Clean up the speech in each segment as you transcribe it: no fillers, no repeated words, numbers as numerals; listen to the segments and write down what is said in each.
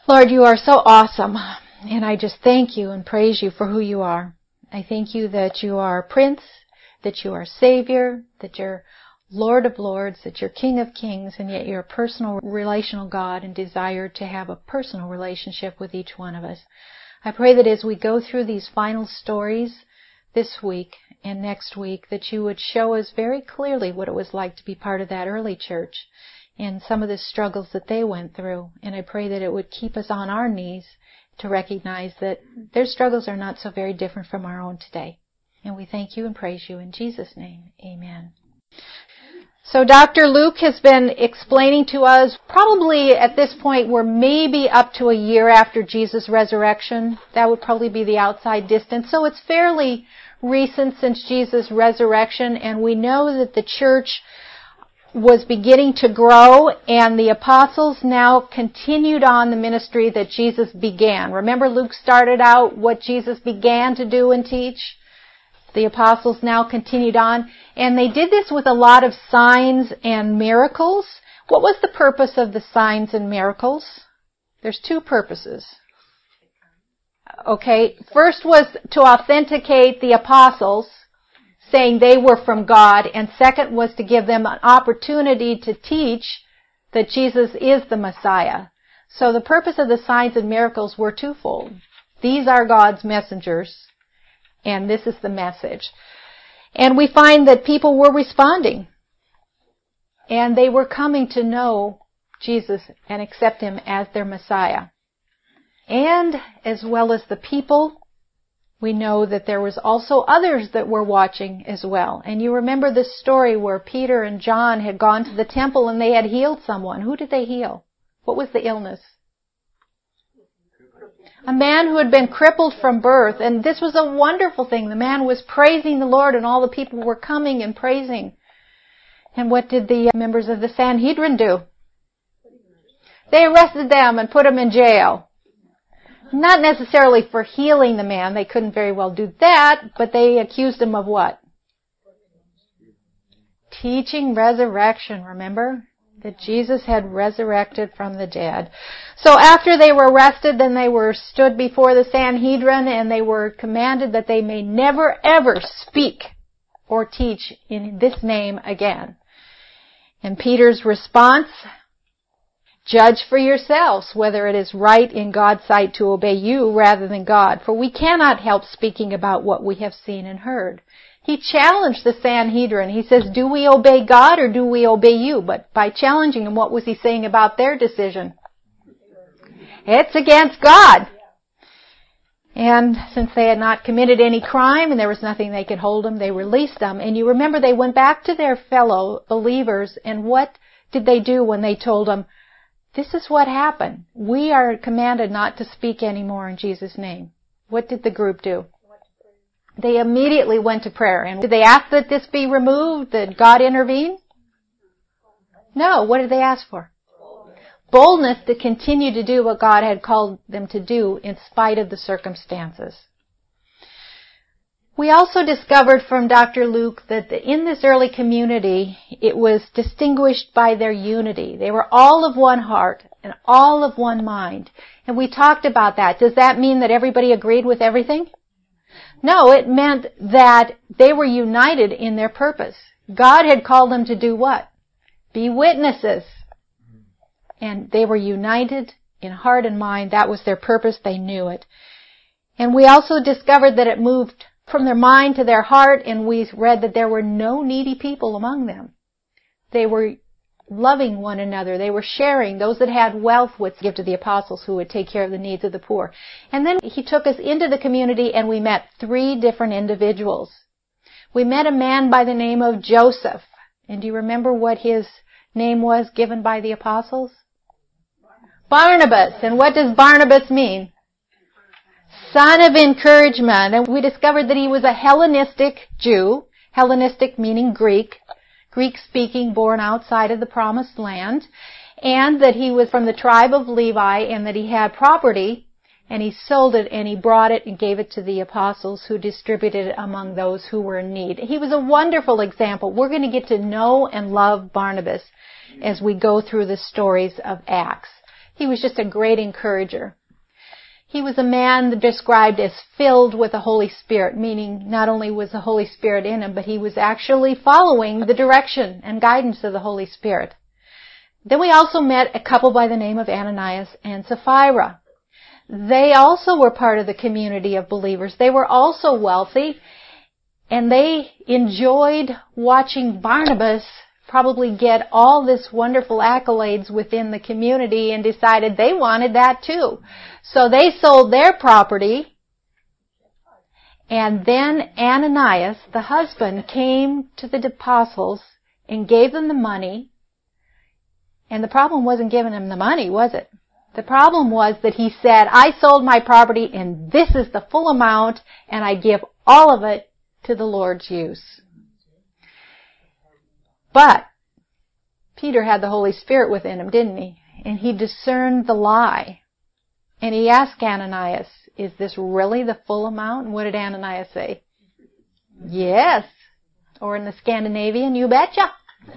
Lord, you are so awesome, and I just thank you and praise you for who you are. I thank you that you are Prince, that you are Savior, that you're Lord of Lords, that you're King of Kings, and yet you're a personal, relational God and desire to have a personal relationship with each one of us. I pray that as we go through these final stories this week and next week, that you would show us very clearly what it was like to be part of that early church and some of the struggles that they went through. And I pray that it would keep us on our knees to recognize that their struggles are not so very different from our own today. And we thank you and praise you in Jesus' name. Amen. So Dr. Luke has been explaining to us, probably at this point we're maybe up to a year after Jesus' resurrection. That would probably be the outside distance. So it's fairly recent since Jesus' resurrection, and we know that the church was beginning to grow, and the apostles now continued on the ministry that Jesus began. Remember, Luke started out what Jesus began to do and teach? The apostles now continued on, and they did this with a lot of signs and miracles. What was the purpose of the signs and miracles? There's two purposes. Okay, first was to authenticate the apostles, saying they were from God, and second was to give them an opportunity to teach that Jesus is the Messiah. So the purpose of the signs and miracles were twofold. These are God's messengers, and this is the message. And we find that people were responding, and they were coming to know Jesus and accept Him as their Messiah. And as well as the people, we know that there was also others that were watching as well. And you remember this story where Peter and John had gone to the temple and they had healed someone. Who did they heal? What was the illness? A man who had been crippled from birth. And this was a wonderful thing. The man was praising the Lord and all the people were coming and praising. And what did the members of the Sanhedrin do? They arrested them and put them in jail. Not necessarily for healing the man. They couldn't very well do that, but they accused him of what? Teaching resurrection, remember? That Jesus had resurrected from the dead. So after they were arrested, then they were stood before the Sanhedrin, and they were commanded that they may never ever speak or teach in this name again. And Peter's response, judge for yourselves whether it is right in God's sight to obey you rather than God, for we cannot help speaking about what we have seen and heard. He challenged the Sanhedrin. He says, do we obey God or do we obey you? But by challenging them, what was he saying about their decision? It's against God. And since they had not committed any crime and there was nothing they could hold them, they released them. And you remember they went back to their fellow believers, and what did they do when they told them, this is what happened. We are commanded not to speak anymore in Jesus' name. What did the group do? They immediately went to prayer. And did they ask that this be removed, that God intervene? No. What did they ask for? Boldness to continue to do what God had called them to do in spite of the circumstances. We also discovered from Dr. Luke that in this early community, it was distinguished by their unity. They were all of one heart and all of one mind. And we talked about that. Does that mean that everybody agreed with everything? No, it meant that they were united in their purpose. God had called them to do what? Be witnesses. And they were united in heart and mind. That was their purpose. They knew it. And we also discovered that it moved from their mind to their heart, and we read that there were no needy people among them. They were loving one another. They were sharing. Those that had wealth would give to the apostles who would take care of the needs of the poor. And then he took us into the community, and we met 3 different individuals. We met a man by the name of Joseph. And do you remember what his name was given by the apostles? Barnabas. And what does Barnabas mean? Son of encouragement. And we discovered that he was a Hellenistic Jew. Hellenistic meaning Greek. Greek-speaking, born outside of the Promised Land. And that he was from the tribe of Levi, and that he had property, and he sold it, and he brought it and gave it to the apostles, who distributed it among those who were in need. He was a wonderful example. We're going to get to know and love Barnabas as we go through the stories of Acts. He was just a great encourager. He was a man described as filled with the Holy Spirit, meaning not only was the Holy Spirit in him, but he was actually following the direction and guidance of the Holy Spirit. Then we also met a couple by the name of Ananias and Sapphira. They also were part of the community of believers. They were also wealthy, and they enjoyed watching Barnabas probably get all this wonderful accolades within the community and decided they wanted that too. So they sold their property, and then Ananias, the husband, came to the apostles and gave them the money. And the problem wasn't giving him the money, was it? The problem was that he said, I sold my property and this is the full amount and I give all of it to the Lord's use. But Peter had the Holy Spirit within him, didn't he? And he discerned the lie. And he asked Ananias, is this really the full amount? And what did Ananias say? Yes. Or in the Scandinavian, you betcha.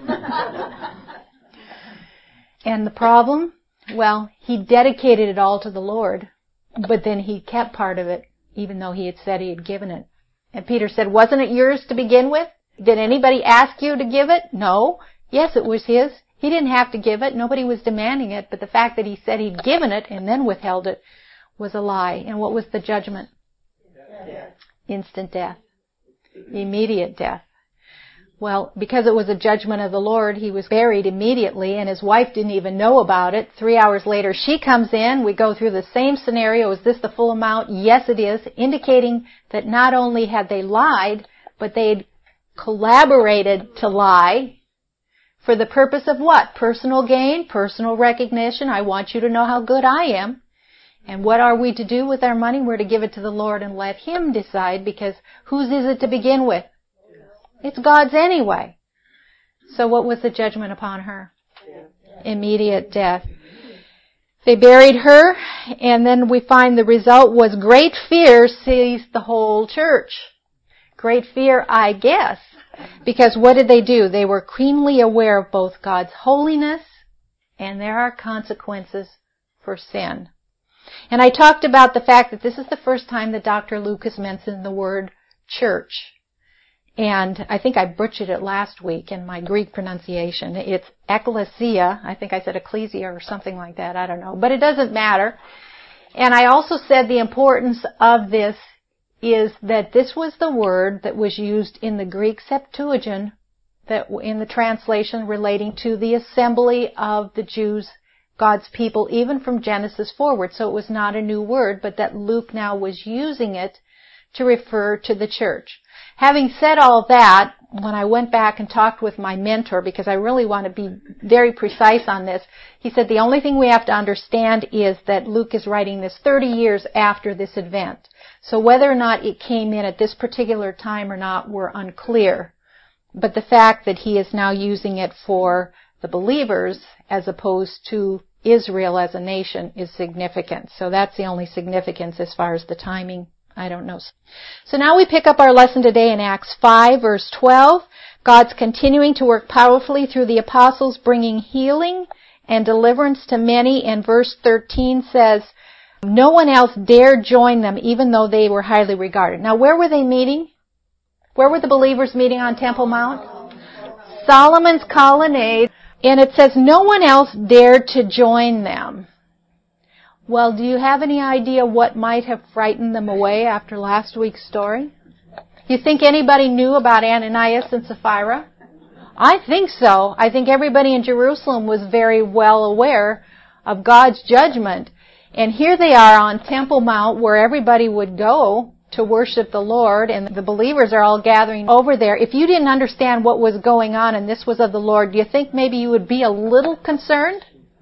And the problem? Well, he dedicated it all to the Lord, but then he kept part of it, even though he had said he had given it. And Peter said, wasn't it yours to begin with? Did anybody ask you to give it? No. Yes, it was his. He didn't have to give it. Nobody was demanding it, but the fact that he said he'd given it and then withheld it was a lie. And what was the judgment? Death. Instant death. Immediate death. Well, because it was a judgment of the Lord, he was buried immediately, and his wife didn't even know about it. 3 hours later, she comes in. We go through the same scenario. Is this the full amount? Yes, it is, indicating that not only had they lied, but they had collaborated to lie for the purpose of what? Personal gain, personal recognition. I want you to know how good I am. And what are we to do with our money? We're to give it to the Lord and let Him decide, because whose is it to begin with? It's God's anyway. So what was the judgment upon her? Immediate death. They buried her, and then we find the result was great fear seized the whole church. Great fear, I guess. Because what did they do? They were keenly aware of both God's holiness and there are consequences for sin. And I talked about the fact that this is the first time that Dr. Luke has mentioned the word church. And I think I butchered it last week in my Greek pronunciation. It's ekklesia. I think I said ecclesia or something like that. I don't know. But it doesn't matter. And I also said the importance of this is that this was the word that was used in the Greek Septuagint, that in the translation relating to the assembly of the Jews, God's people, even from Genesis forward. So it was not a new word, but that Luke now was using it to refer to the church. Having said all that, when I went back and talked with my mentor, because I really want to be very precise on this, he said the only thing we have to understand is that Luke is writing this 30 years after this event. So whether or not it came in at this particular time or not, we're unclear. But the fact that he is now using it for the believers as opposed to Israel as a nation is significant. So that's the only significance as far as the timing. I don't know. So now we pick up our lesson today in Acts 5, verse 12. God's continuing to work powerfully through the apostles, bringing healing and deliverance to many. And verse 13 says, no one else dared join them, even though they were highly regarded. Now, where were they meeting? Where were the believers meeting on Temple Mount? Solomon's colonnade. And it says no one else dared to join them. Well, do you have any idea what might have frightened them away after last week's story? You think anybody knew about Ananias and Sapphira? I think so. I think everybody in Jerusalem was very well aware of God's judgment. And here they are on Temple Mount where everybody would go to worship the Lord, and the believers are all gathering over there. If you didn't understand what was going on and this was of the Lord, do you think maybe you would be a little concerned?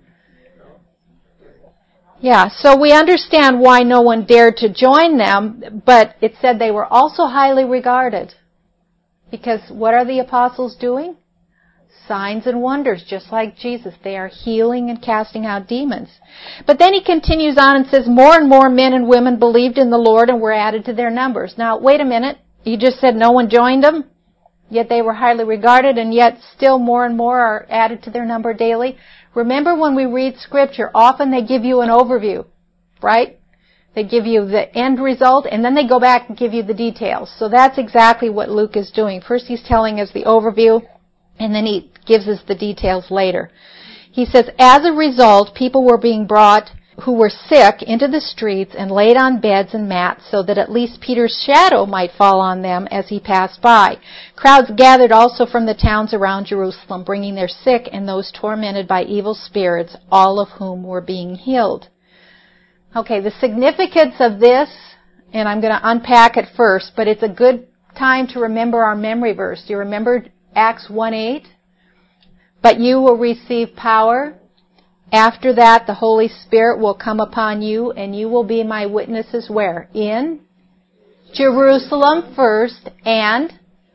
Yeah, so we understand why no one dared to join them, but it said they were also highly regarded. Because what are the apostles doing? Signs and wonders, just like Jesus. They are healing and casting out demons. But then he continues on and says, more and more men and women believed in the Lord and were added to their numbers. Now, wait a minute. You just said no one joined them? yet they were highly regarded, and yet still more and more are added to their number daily. Remember, when we read Scripture, often they give you an overview, right? They give you the end result, and then they go back and give you the details. So that's exactly what Luke is doing. First he's telling us the overview, and then he gives us the details later. He says, as a result, people were being brought who were sick into the streets and laid on beds and mats so that at least Peter's shadow might fall on them as he passed by. Crowds gathered also from the towns around Jerusalem, bringing their sick and those tormented by evil spirits, all of whom were being healed. Okay, the significance of this, and I'm going to unpack it first, but it's a good time to remember our memory verse. Do you remember Acts 1:8? But you will receive power. After that, the Holy Spirit will come upon you, and you will be my witnesses where? In Jerusalem first, and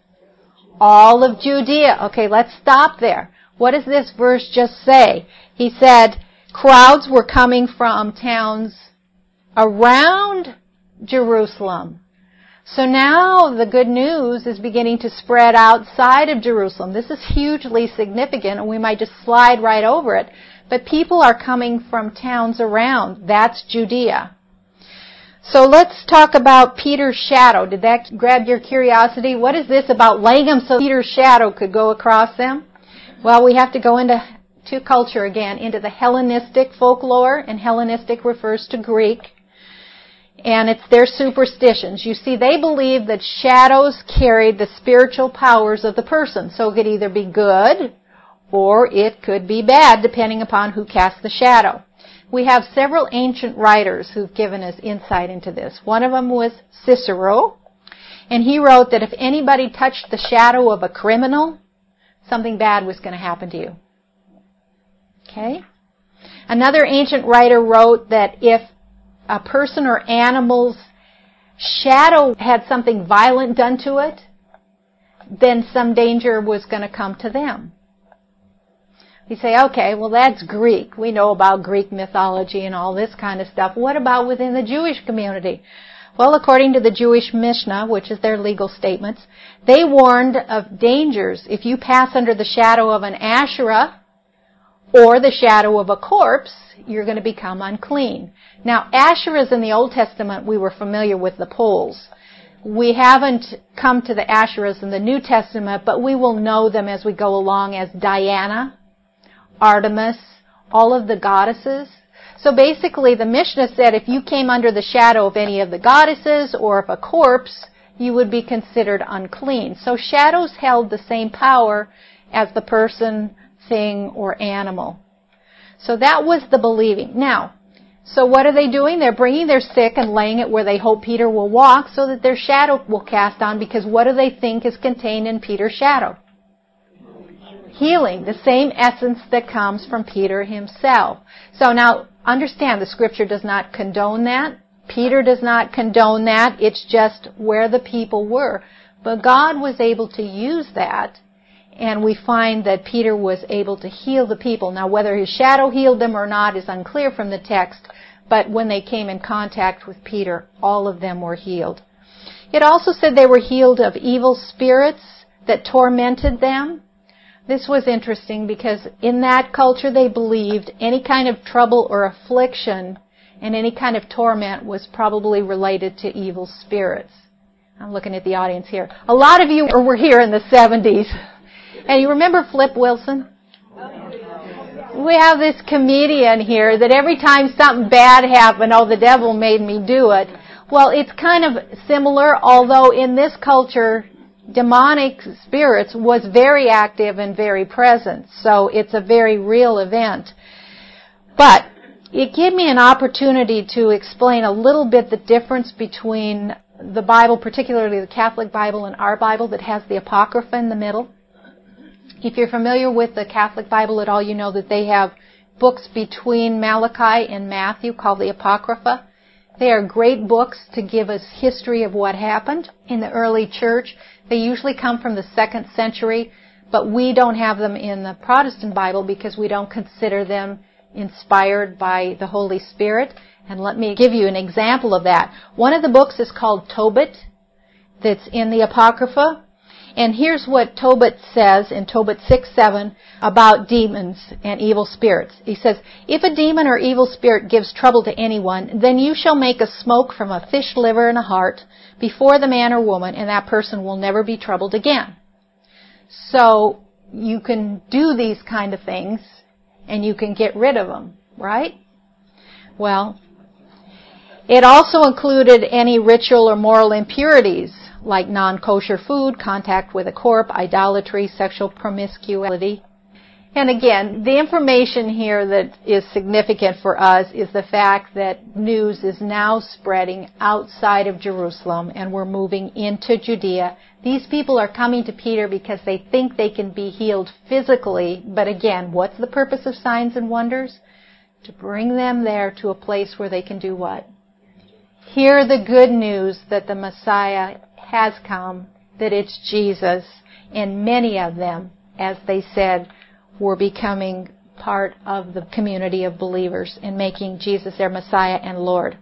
all of Judea. Okay, let's stop there. What does this verse just say? He said crowds were coming from towns around Jerusalem. So now the good news is beginning to spread outside of Jerusalem. This is hugely significant, and we might just slide right over it. But people are coming from towns around. That's Judea. So let's talk about Peter's shadow. Did that grab your curiosity? What is this about laying them so Peter's shadow could go across them? Well, we have to go into culture again, into the Hellenistic folklore, and Hellenistic refers to Greek. And it's their superstitions. You see, they believed that shadows carried the spiritual powers of the person. So it could either be good or it could be bad, depending upon who cast the shadow. We have several ancient writers who've given us insight into this. One of them was Cicero, and he wrote that if anybody touched the shadow of a criminal, something bad was going to happen to you. Okay? Another ancient writer wrote that if a person or animal's shadow had something violent done to it, then some danger was going to come to them. You say, okay, well that's Greek. We know about Greek mythology and all this kind of stuff. What about within the Jewish community? Well, according to the Jewish Mishnah, which is their legal statements, they warned of dangers. If you pass under the shadow of an Asherah or the shadow of a corpse, you're going to become unclean. Now, Asherahs in the Old Testament, we were familiar with the poles. We haven't come to the Asherahs in the New Testament, but we will know them as we go along as Diana, Artemis, all of the goddesses. So basically, the Mishnah said if you came under the shadow of any of the goddesses or of a corpse, you would be considered unclean. So shadows held the same power as the person, thing, or animal. So that was the believing. Now, so what are they doing? They're bringing their sick and laying it where they hope Peter will walk so that their shadow will cast on, because what do they think is contained in Peter's shadow? Healing, the same essence that comes from Peter himself. So now, understand, the Scripture does not condone that. Peter does not condone that. It's just where the people were. But God was able to use that, and we find that Peter was able to heal the people. Now, whether his shadow healed them or not is unclear from the text, but when they came in contact with Peter, all of them were healed. It also said they were healed of evil spirits that tormented them. This was interesting because in that culture they believed any kind of trouble or affliction and any kind of torment was probably related to evil spirits. I'm looking at the audience here. A lot of you were here in the 70s. And you remember Flip Wilson? We have this comedian here that every time something bad happened, oh, the devil made me do it. Well, it's kind of similar, although in this culture, demonic spirits was very active and very present. So it's a very real event. But it gave me an opportunity to explain a little bit the difference between the Bible, particularly the Catholic Bible, and our Bible that has the Apocrypha in the middle. If you're familiar with the Catholic Bible at all, you know that they have books between Malachi and Matthew called the Apocrypha. They are great books to give us history of what happened in the early church. They usually come from the 2nd century, but we don't have them in the Protestant Bible because we don't consider them inspired by the Holy Spirit. And let me give you an example of that. One of the books is called Tobit, that's in the Apocrypha. And here's what Tobit says in Tobit 6:7 about demons and evil spirits. He says, "If a demon or evil spirit gives trouble to anyone, then you shall make a smoke from a fish liver and a heart before the man or woman, and that person will never be troubled again." So you can do these kind of things, and you can get rid of them, right? Well, it also included any ritual or moral impurities, like non-kosher food, contact with a corpse, idolatry, sexual promiscuity. And again, the information here that is significant for us is the fact that news is now spreading outside of Jerusalem, and we're moving into Judea. These people are coming to Peter because they think they can be healed physically, but again, what's the purpose of signs and wonders? To bring them there to a place where they can do what? Hear the good news that the Messiah has come, that it's Jesus, and many of them, as they said, were becoming part of the community of believers and making Jesus their Messiah and Lord.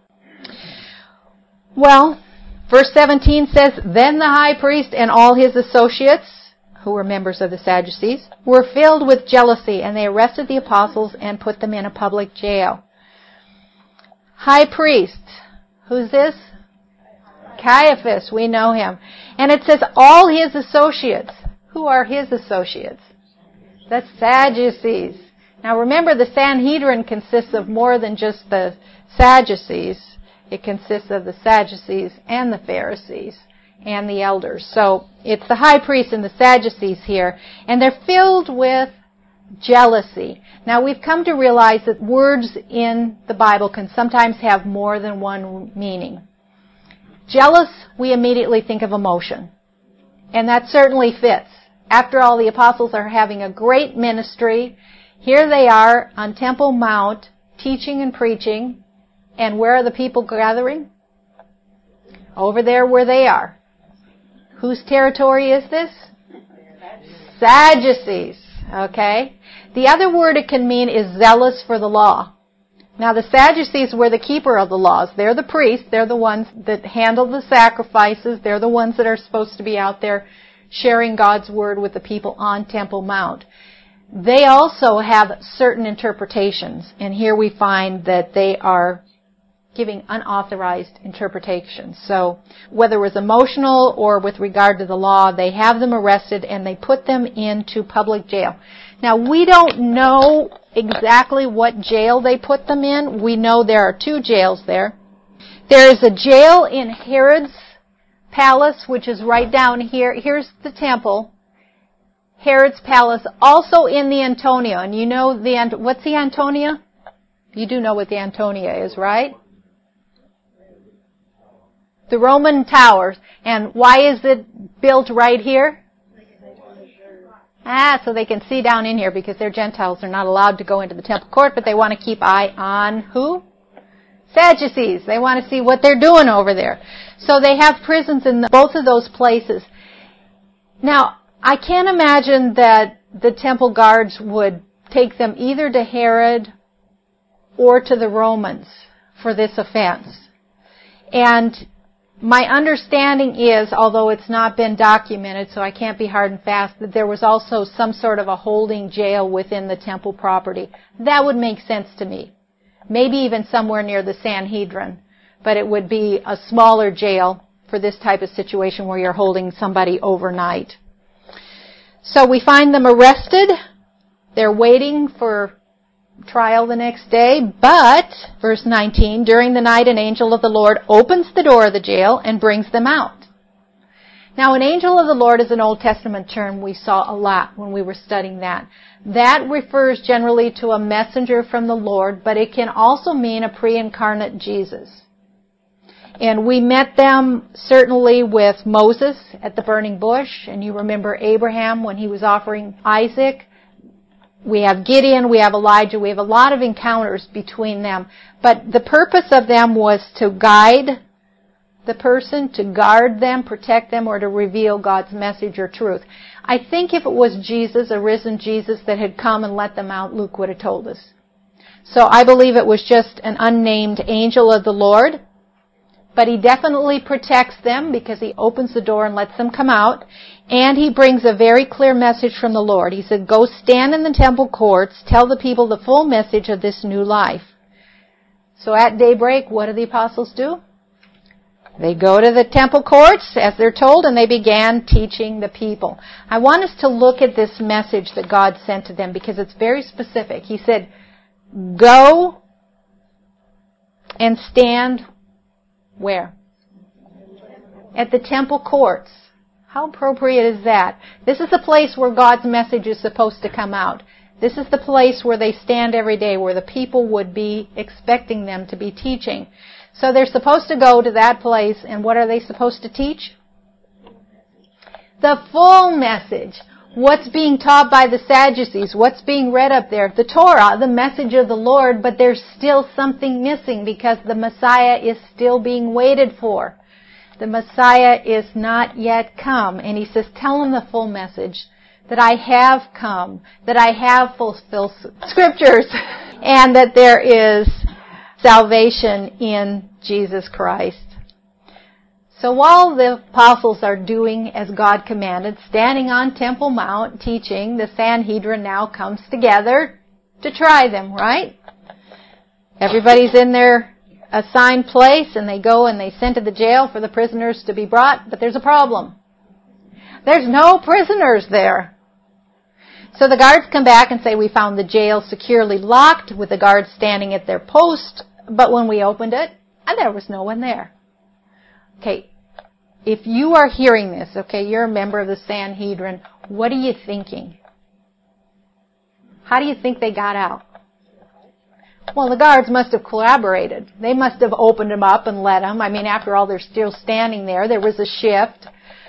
Well, verse 17 says, "Then the high priest and all his associates," who were members of the Sadducees, "were filled with jealousy, and they arrested the apostles and put them in a public jail." High priest, who's this? Caiaphas, we know him. And it says all his associates. Who are his associates? The Sadducees. Now remember, the Sanhedrin consists of more than just the Sadducees. It consists of the Sadducees and the Pharisees and the elders. So it's the high priest and the Sadducees here. And they're filled with jealousy. Now we've come to realize that words in the Bible can sometimes have more than one meaning. Jealous, we immediately think of emotion. And that certainly fits. After all, the apostles are having a great ministry. Here they are on Temple Mount, teaching and preaching. And where are the people gathering? Over there where they are. Whose territory is this? Sadducees. Okay? The other word it can mean is zealous for the law. Now the Sadducees were the keeper of the laws. They're the priests. They're the ones that handle the sacrifices. They're the ones that are supposed to be out there sharing God's word with the people on Temple Mount. They also have certain interpretations. And here we find that they are giving unauthorized interpretations. So whether it was emotional or with regard to the law, they have them arrested and they put them into public jail. Now we don't know exactly what jail they put them in. We know there are two jails there. There is a jail in Herod's palace, which is right down here. Here's the temple. Herod's palace, also in the Antonia. And you know what's the Antonia? You do know what the Antonia is, right? The Roman towers. And why is it built right here? So they can see down in here because they're Gentiles. They're not allowed to go into the temple court, but they want to keep eye on who? Sadducees. They want to see what they're doing over there. So they have prisons in both of those places. Now, I can't imagine that the temple guards would take them either to Herod or to the Romans for this offense. And my understanding is, although it's not been documented, so I can't be hard and fast, that there was also some sort of a holding jail within the temple property. That would make sense to me. Maybe even somewhere near the Sanhedrin. But it would be a smaller jail for this type of situation where you're holding somebody overnight. So we find them arrested. They're waiting for trial the next day, but, verse 19, during the night an angel of the Lord opens the door of the jail and brings them out. Now, an angel of the Lord is an Old Testament term we saw a lot when we were studying that. That refers generally to a messenger from the Lord, but it can also mean a pre-incarnate Jesus. And we met them certainly with Moses at the burning bush, and you remember Abraham when he was offering Isaac. We have Gideon, we have Elijah, we have a lot of encounters between them. But the purpose of them was to guide the person, to guard them, protect them, or to reveal God's message or truth. I think if it was Jesus, a risen Jesus, that had come and let them out, Luke would have told us. So I believe it was just an unnamed angel of the Lord. But he definitely protects them because he opens the door and lets them come out. And he brings a very clear message from the Lord. He said, go stand in the temple courts, tell the people the full message of this new life. So at daybreak, what do the apostles do? They go to the temple courts, as they're told, and they began teaching the people. I want us to look at this message that God sent to them because it's very specific. He said, go and stand where? At the temple courts. How appropriate is that? This is the place where God's message is supposed to come out. This is the place where they stand every day, where the people would be expecting them to be teaching. So they're supposed to go to that place, and what are they supposed to teach? The full message. What's being taught by the Sadducees? What's being read up there? The Torah, the message of the Lord, but there's still something missing because the Messiah is still being waited for. The Messiah is not yet come. And he says, tell them the full message, that I have come, that I have fulfilled Scriptures, and that there is salvation in Jesus Christ. So while the apostles are doing as God commanded, standing on Temple Mount teaching, the Sanhedrin now comes together to try them, right? Everybody's in their assigned place, and they go and they send to the jail for the prisoners to be brought, but there's a problem. There's no prisoners there. So the guards come back and say, we found the jail securely locked with the guards standing at their post, but when we opened it, there was no one there. Okay, if you are hearing this, okay, you're a member of the Sanhedrin, what are you thinking? How do you think they got out? Well, the guards must have collaborated. They must have opened them up and let them. I mean, after all, they're still standing there. There was a shift.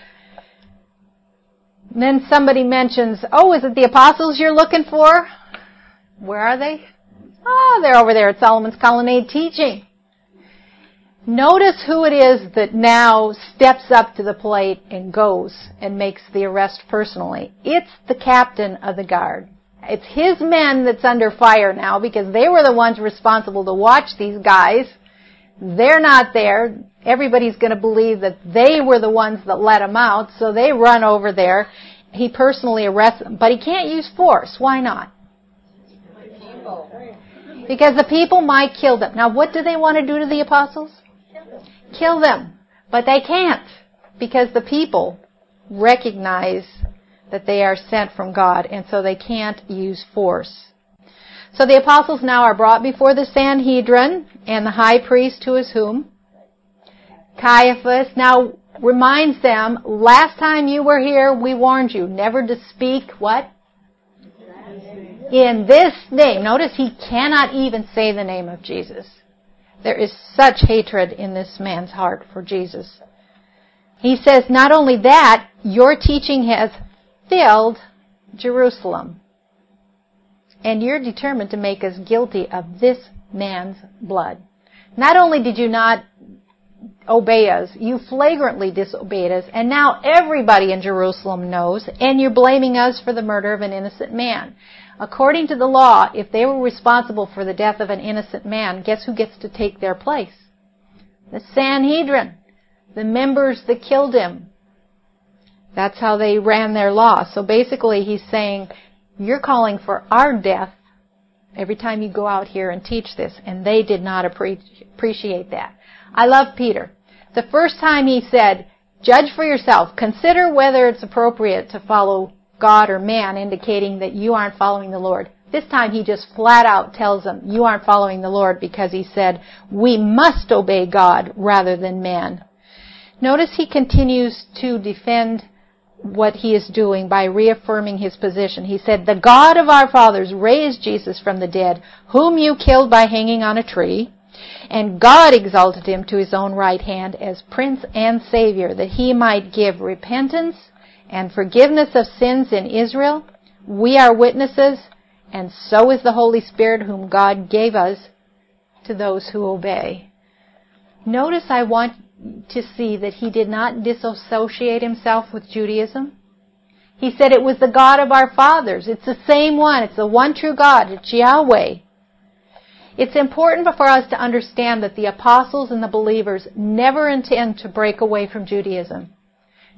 And then somebody mentions, oh, is it the apostles you're looking for? Where are they? Oh, they're over there at Solomon's Colonnade teaching. Notice who it is that now steps up to the plate and goes and makes the arrest personally. It's the captain of the guard. It's his men that's under fire now because they were the ones responsible to watch these guys. They're not there. Everybody's going to believe that they were the ones that let him out, so they run over there. He personally arrests them, but he can't use force. Why not? Because the people might kill them. Now, what do they want to do to the apostles? Kill them. But they can't, because the people recognize that they are sent from God, and so they can't use force. So the apostles now are brought before the Sanhedrin, and the high priest, who is whom? Caiaphas, now reminds them, last time you were here, we warned you never to speak, what? In this name. Notice he cannot even say the name of Jesus. There is such hatred in this man's heart for Jesus. He says, not only that, your teaching has filled Jerusalem. And you're determined to make us guilty of this man's blood. Not only did you not obey us, you flagrantly disobeyed us, and now everybody in Jerusalem knows, and you're blaming us for the murder of an innocent man. According to the law, if they were responsible for the death of an innocent man, guess who gets to take their place? The Sanhedrin, the members that killed him. That's how they ran their law. So basically he's saying, you're calling for our death every time you go out here and teach this, and they did not appreciate that. I love Peter. The first time he said, judge for yourself, consider whether it's appropriate to follow God or man, indicating that you aren't following the Lord. This time he just flat out tells them, you aren't following the Lord, because he said, we must obey God rather than man. Notice he continues to defend what he is doing by reaffirming his position. He said, the God of our fathers raised Jesus from the dead, whom you killed by hanging on a tree, and God exalted him to his own right hand as Prince and Savior, that he might give repentance and forgiveness of sins in Israel. We are witnesses, and so is the Holy Spirit whom God gave us to those who obey. Notice I want to see that he did not disassociate himself with Judaism. He said it was the God of our fathers. It's the same one. It's the one true God. It's Yahweh. It's important for us to understand that the apostles and the believers never intend to break away from Judaism.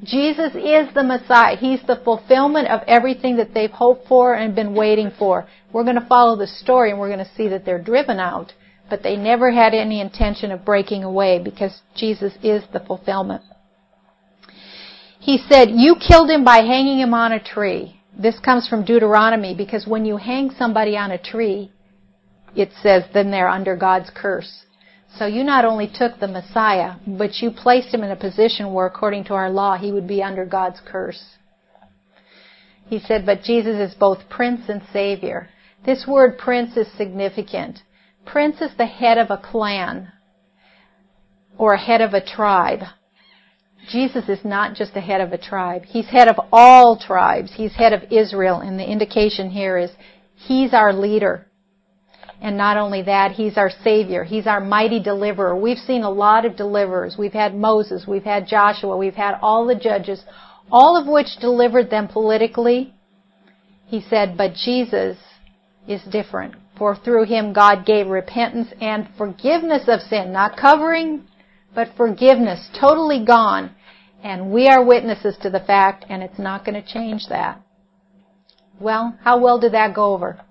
Jesus is the Messiah. He's the fulfillment of everything that they've hoped for and been waiting for. We're going to follow the story and we're going to see that they're driven out, but they never had any intention of breaking away because Jesus is the fulfillment. He said, you killed him by hanging him on a tree. This comes from Deuteronomy because when you hang somebody on a tree, it says then they're under God's curse. So you not only took the Messiah, but you placed him in a position where, according to our law, he would be under God's curse. He said, but Jesus is both Prince and Savior. This word Prince is significant. Prince is the head of a clan or a head of a tribe. Jesus is not just the head of a tribe. He's head of all tribes. He's head of Israel, and the indication here is he's our leader. And not only that, he's our Savior. He's our mighty deliverer. We've seen a lot of deliverers. We've had Moses. We've had Joshua. We've had all the judges, all of which delivered them politically. He said, but Jesus is different. For through him God gave repentance and forgiveness of sin. Not covering, but forgiveness. Totally gone. And we are witnesses to the fact, and it's not going to change that. Well, how well did that go over?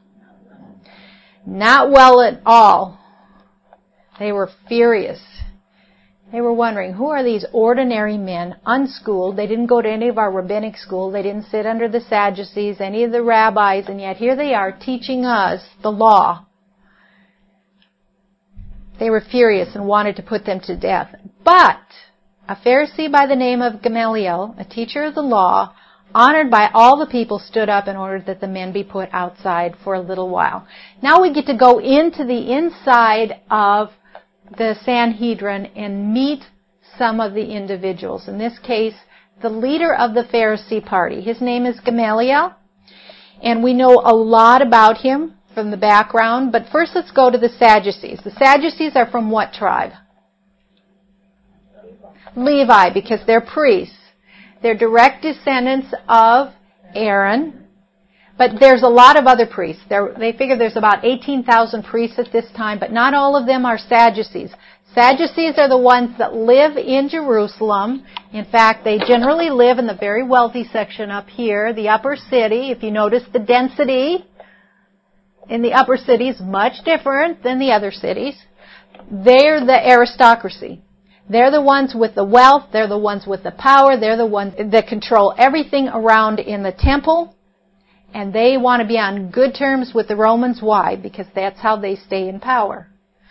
Not well at all. They were furious. They were wondering, who are these ordinary men, unschooled? They didn't go to any of our rabbinic school. They didn't sit under the Sadducees, any of the rabbis, and yet here they are teaching us the law. They were furious and wanted to put them to death. But a Pharisee by the name of Gamaliel, a teacher of the law, honored by all the people, stood up and ordered that the men be put outside for a little while. Now we get to go into the inside of the Sanhedrin and meet some of the individuals. In this case, the leader of the Pharisee party. His name is Gamaliel, and we know a lot about him from the background. But first let's go to the Sadducees. The Sadducees are from what tribe? Levi, because they're priests. They're direct descendants of Aaron, but there's a lot of other priests. They figure there's about 18,000 priests at this time, but not all of them are Sadducees. Sadducees are the ones that live in Jerusalem. In fact, they generally live in the very wealthy section up here, the upper city. If you notice, the density in the upper city is much different than the other cities. They're the aristocracy. They're the ones with the wealth. They're the ones with the power. They're the ones that control everything around in the temple. And they want to be on good terms with the Romans. Why? Because that's how they stay in power.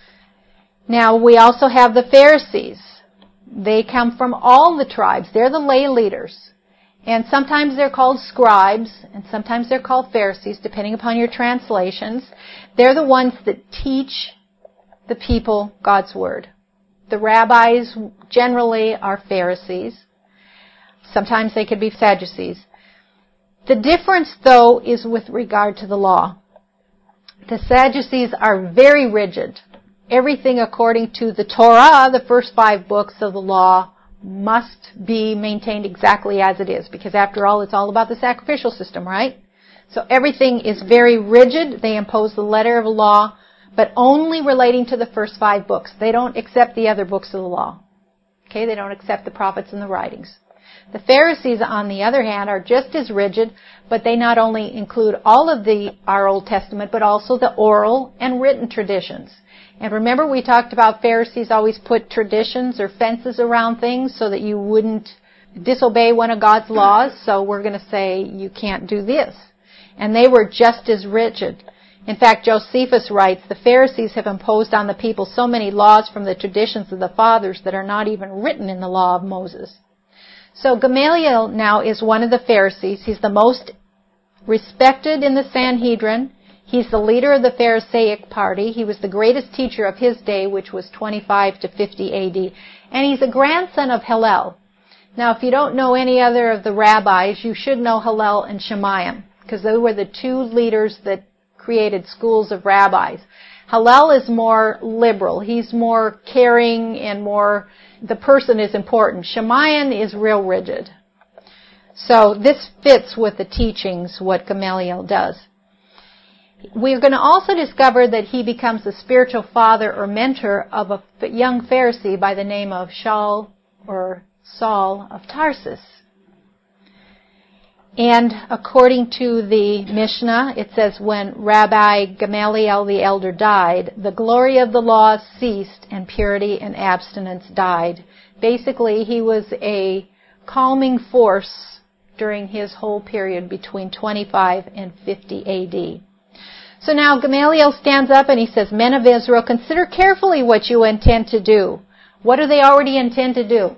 Now, we also have the Pharisees. They come from all the tribes. They're the lay leaders. And sometimes they're called scribes, and sometimes they're called Pharisees, depending upon your translations. They're the ones that teach the people God's Word. The rabbis generally are Pharisees. Sometimes they could be Sadducees. The difference, though, is with regard to the law. The Sadducees are very rigid. Everything according to the Torah, the first 5 books of the law, must be maintained exactly as it is. Because after all, it's all about the sacrificial system, right? So everything is very rigid. They impose the letter of the law, but only relating to the first 5 books. They don't accept the other books of the law. Okay, they don't accept the prophets and the writings. The Pharisees, on the other hand, are just as rigid, but they not only include all of our Old Testament, but also the oral and written traditions. And remember, we talked about Pharisees always put traditions or fences around things so that you wouldn't disobey one of God's laws. So we're going to say, you can't do this. And they were just as rigid. In fact, Josephus writes, the Pharisees have imposed on the people so many laws from the traditions of the fathers that are not even written in the law of Moses. So Gamaliel now is one of the Pharisees. He's the most respected in the Sanhedrin. He's the leader of the Pharisaic party. He was the greatest teacher of his day, which was 25 to 50 AD. And he's a grandson of Hillel. Now, if you don't know any other of the rabbis, you should know Hillel and Shammai, because they were the 2 leaders that created schools of rabbis. Hillel is more liberal. He's more caring and more, the person is important. Shammai is real rigid. So this fits with the teachings, what Gamaliel does. We're going to also discover that he becomes the spiritual father or mentor of a young Pharisee by the name of Shaul or Saul of Tarsus. And according to the Mishnah, it says, when Rabbi Gamaliel the elder died, the glory of the law ceased and purity and abstinence died. Basically, he was a calming force during his whole period between 25 and 50 A.D. So now Gamaliel stands up and he says, men of Israel, consider carefully what you intend to do. What do they already intend to do?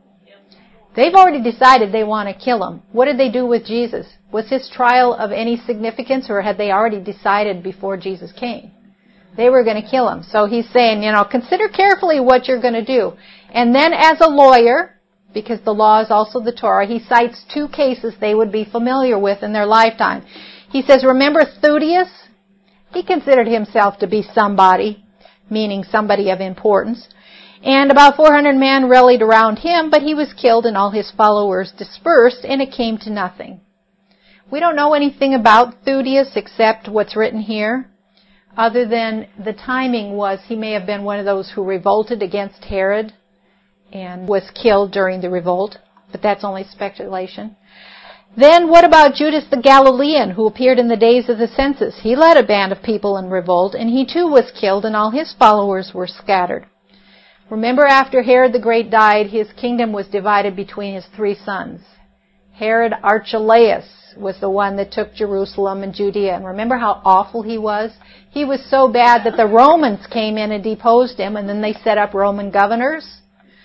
They've already decided they want to kill him. What did they do with Jesus? Was his trial of any significance, or had they already decided before Jesus came? They were going to kill him. So he's saying, consider carefully what you're going to do. And then as a lawyer, because the law is also the Torah, he cites two cases they would be familiar with in their lifetime. He says, remember Theudius? He considered himself to be somebody, meaning somebody of importance. And about 400 men rallied around him, but he was killed and all his followers dispersed, and it came to nothing. We don't know anything about Theudius except what's written here, other than the timing was he may have been one of those who revolted against Herod and was killed during the revolt, but that's only speculation. Then what about Judas the Galilean, who appeared in the days of the census? He led a band of people in revolt, and he too was killed, and all his followers were scattered. Remember, after Herod the Great died, his kingdom was divided between his three sons. Herod Archelaus was the one that took Jerusalem and Judea. And remember how awful he was? He was so bad that the Romans came in and deposed him, and then they set up Roman governors.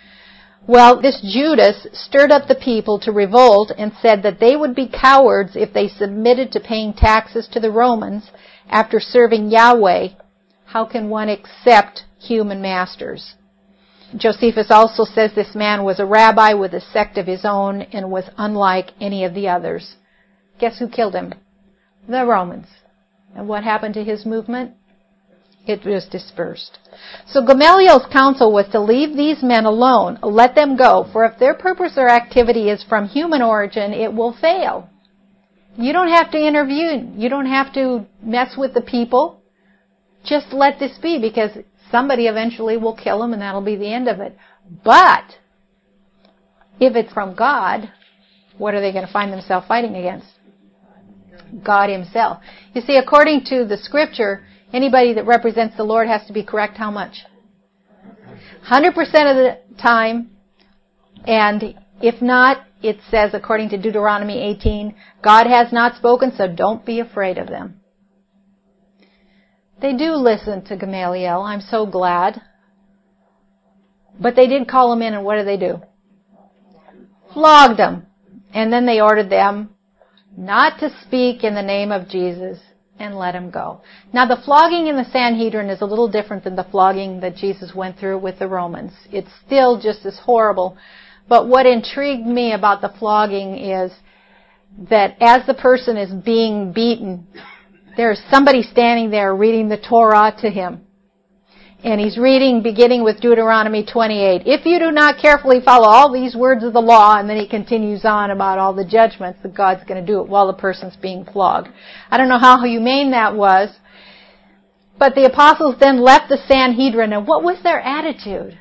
Well, this Judas stirred up the people to revolt and said that they would be cowards if they submitted to paying taxes to the Romans after serving Yahweh. How can one accept human masters? Josephus also says this man was a rabbi with a sect of his own and was unlike any of the others. Guess who killed him? The Romans. And what happened to his movement? It was dispersed. So Gamaliel's counsel was to leave these men alone, let them go, for if their purpose or activity is from human origin, it will fail. You don't have to intervene. You don't have to mess with the people. Just let this be, because somebody eventually will kill him and that'll be the end of it. But if it's from God, what are they going to find themselves fighting against? God himself. You see, according to the scripture, anybody that represents the Lord has to be correct how much? 100% of the time. And if not, it says, according to Deuteronomy 18, God has not spoken, so don't be afraid of them. They do listen to Gamaliel. I'm so glad. But they did call him in, and what did they do? Flogged him. And then they ordered them not to speak in the name of Jesus and let him go. Now, the flogging in the Sanhedrin is a little different than the flogging that Jesus went through with the Romans. It's still just as horrible. But what intrigued me about the flogging is that as the person is being beaten, there's somebody standing there reading the Torah to him. And he's reading beginning with Deuteronomy 28. If you do not carefully follow all these words of the law, and then he continues on about all the judgments that God's going to do while the person's being flogged. I don't know how humane that was. But the apostles then left the Sanhedrin, and what was their attitude?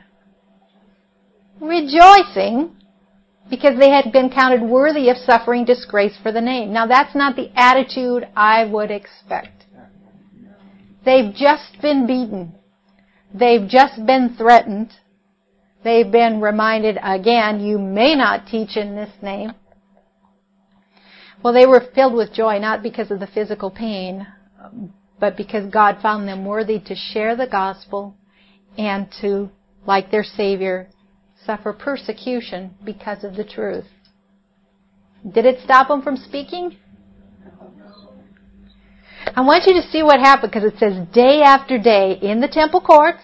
Rejoicing, because they had been counted worthy of suffering disgrace for the name. Now, that's not the attitude I would expect. They've just been beaten. They've just been threatened. They've been reminded again, you may not teach in this name. Well, they were filled with joy, not because of the physical pain, but because God found them worthy to share the gospel and to, like their Savior, suffer persecution because of the truth. Did it stop them from speaking? I want you to see what happened, because it says day after day in the temple courts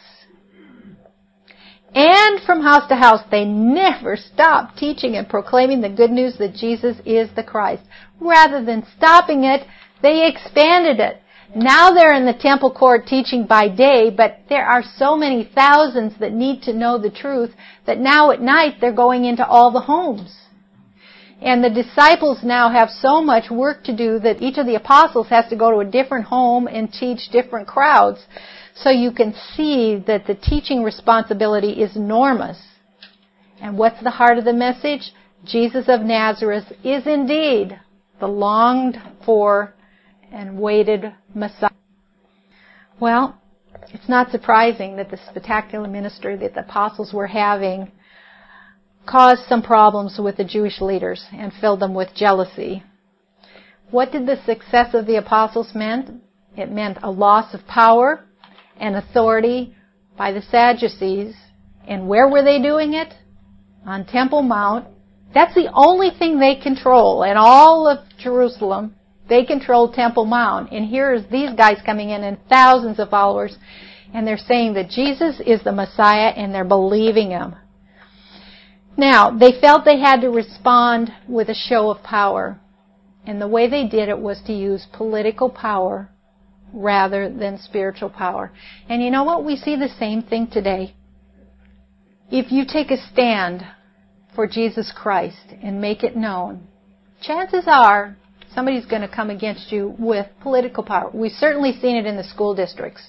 and from house to house, they never stopped teaching and proclaiming the good news that Jesus is the Christ. Rather than stopping it, they expanded it. Now they're in the temple court teaching by day, but there are so many thousands that need to know the truth that now at night they're going into all the homes. And the disciples now have so much work to do that each of the apostles has to go to a different home and teach different crowds. So you can see that the teaching responsibility is enormous. And what's the heart of the message? Jesus of Nazareth is indeed the longed for and waited Messiah. Well, it's not surprising that the spectacular ministry that the apostles were having caused some problems with the Jewish leaders and filled them with jealousy. What did the success of the apostles mean? It meant a loss of power and authority by the Sadducees. And where were they doing it? On Temple Mount. That's the only thing they control in all of Jerusalem. They control Temple Mount. And here's these guys coming in thousands of followers, and they're saying that Jesus is the Messiah, and they're believing him. Now, they felt they had to respond with a show of power. And the way they did it was to use political power rather than spiritual power. And you know what? We see the same thing today. If you take a stand for Jesus Christ and make it known, chances are somebody's going to come against you with political power. We've certainly seen it in the school districts.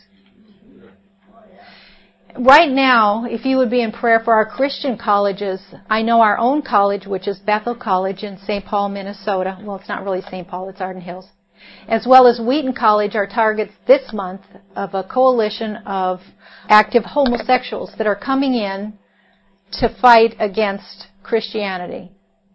Right now, if you would be in prayer for our Christian colleges, I know our own college, which is Bethel College in St. Paul, Minnesota. Well, it's not really St. Paul, it's Arden Hills. As well as Wheaton College, our targets this month of a coalition of active homosexuals that are coming in to fight against Christianity.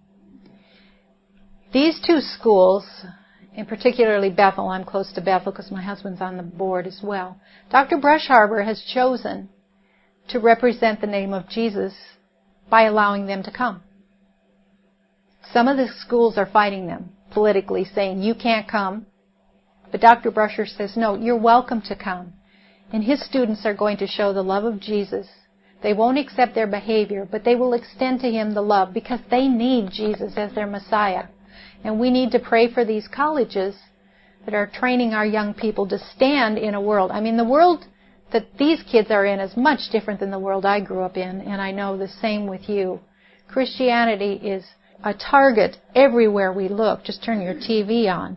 These two schools, and particularly Bethel, I'm close to Bethel because my husband's on the board as well. Dr. Brushharber has chosen to represent the name of Jesus by allowing them to come. Some of the schools are fighting them politically, saying, you can't come. But Dr. Brusher says, no, you're welcome to come. And his students are going to show the love of Jesus. They won't accept their behavior, but they will extend to him the love because they need Jesus as their Messiah. And we need to pray for these colleges that are training our young people to stand in a world. I mean, the world that these kids are in is much different than the world I grew up in, and I know the same with you. Christianity is a target everywhere we look. Just turn your TV on.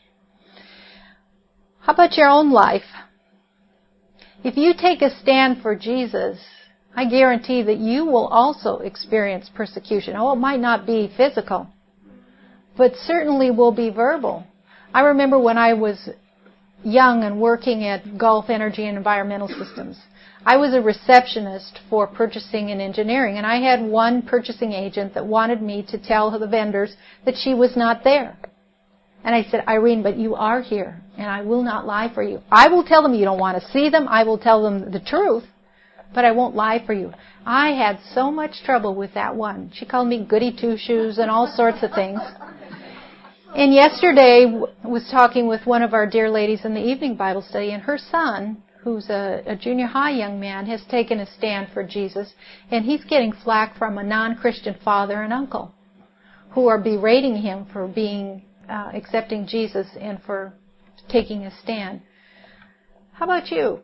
How about your own life? If you take a stand for Jesus, I guarantee that you will also experience persecution. Oh, it might not be physical, but certainly will be verbal. I remember when I was young and working at Gulf Energy and Environmental Systems, I was a receptionist for purchasing and engineering, and I had one purchasing agent that wanted me to tell the vendors that she was not there. And I said, Irene, but you are here, and I will not lie for you. I will tell them you don't want to see them. I will tell them the truth, but I won't lie for you. I had so much trouble with that one. She called me goody two-shoes and all sorts of things. And yesterday was talking with one of our dear ladies in the evening Bible study, and her son, who's a junior high young man, has taken a stand for Jesus, and he's getting flack from a non-Christian father and uncle who are berating him for being accepting Jesus and for taking a stand. How about you?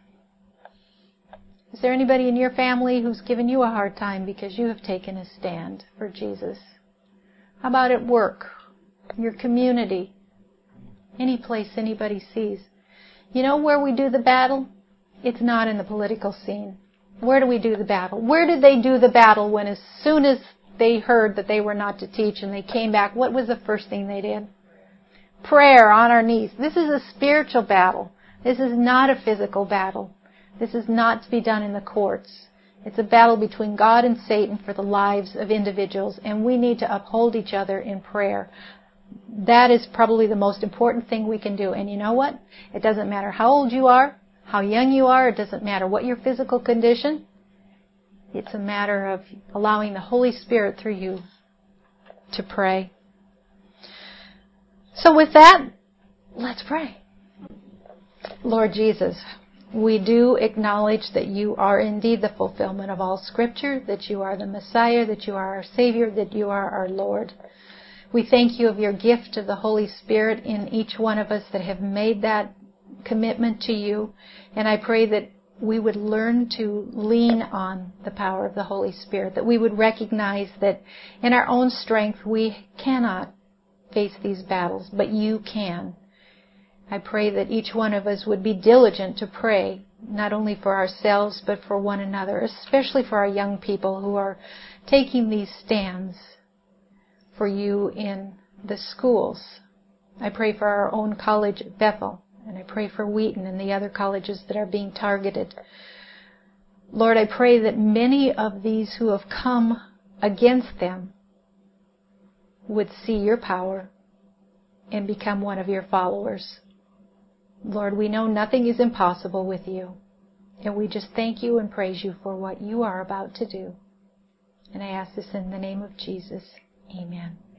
Is there anybody in your family who's given you a hard time because you have taken a stand for Jesus? How about at work? Your community? Any place anybody sees? You know where we do the battle? It's not in the political scene. Where do we do the battle? Where did they do the battle when as soon as they heard that they were not to teach and they came back, what was the first thing they did? Prayer on our knees. This is a spiritual battle. This is not a physical battle. This is not to be done in the courts. It's a battle between God and Satan for the lives of individuals, and we need to uphold each other in prayer. That is probably the most important thing we can do. And you know what? It doesn't matter how old you are, how young you are. It doesn't matter what your physical condition. It's a matter of allowing the Holy Spirit through you to pray. So with that, let's pray. Lord Jesus, we do acknowledge that you are indeed the fulfillment of all Scripture, that you are the Messiah, that you are our Savior, that you are our Lord. We thank you of your gift of the Holy Spirit in each one of us that have made that commitment to you. And I pray that we would learn to lean on the power of the Holy Spirit, that we would recognize that in our own strength we cannot face these battles, but you can. I pray that each one of us would be diligent to pray not only for ourselves, but for one another, especially for our young people who are taking these stands for you in the schools. I pray for our own college at Bethel, and I pray for Wheaton and the other colleges that are being targeted. Lord, I pray that many of these who have come against them would see your power and become one of your followers. Lord, we know nothing is impossible with you, and we just thank you and praise you for what you are about to do. And I ask this in the name of Jesus. Amen.